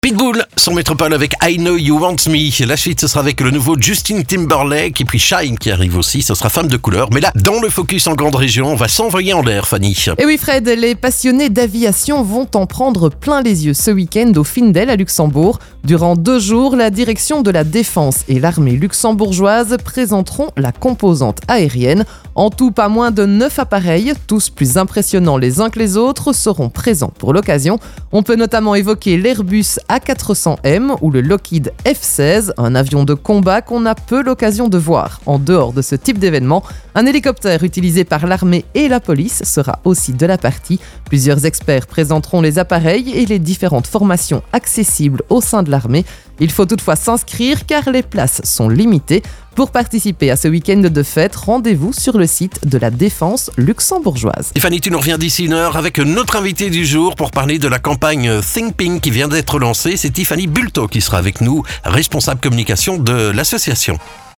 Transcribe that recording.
Pitbull, son métropole avec I Know You Want Me. La suite, ce sera avec le nouveau Justin Timberlake et puis Shine qui arrive aussi. Ce sera Femme de couleur. Mais là, dans le focus en grande région, on va s'envoyer en l'air, Fanny. Et oui Fred, les passionnés d'aviation vont en prendre plein les yeux ce week-end au Findel à Luxembourg. Durant 2 jours, la direction de la Défense et l'armée luxembourgeoise présenteront la composante aérienne. En tout, pas moins de 9 appareils, tous plus impressionnants les uns que les autres, seront présents pour l'occasion. On peut notamment évoquer l'Airbus A400M ou le Lockheed F-16, un avion de combat qu'on a peu l'occasion de voir. En dehors de ce type d'événement, un hélicoptère utilisé par l'armée et la police sera aussi de la partie. Plusieurs experts présenteront les appareils et les différentes formations accessibles au sein de l'armée. Il faut toutefois s'inscrire car les places sont limitées. Pour participer à ce week-end de fête, rendez-vous sur le site de la Défense luxembourgeoise. Et Fanny, tu nous reviens d'ici 1 heure avec notre invité du jour pour parler de la campagne Think Pink qui vient d'être lancée. C'est Tiffany Bulto qui sera avec nous, responsable communication de l'association.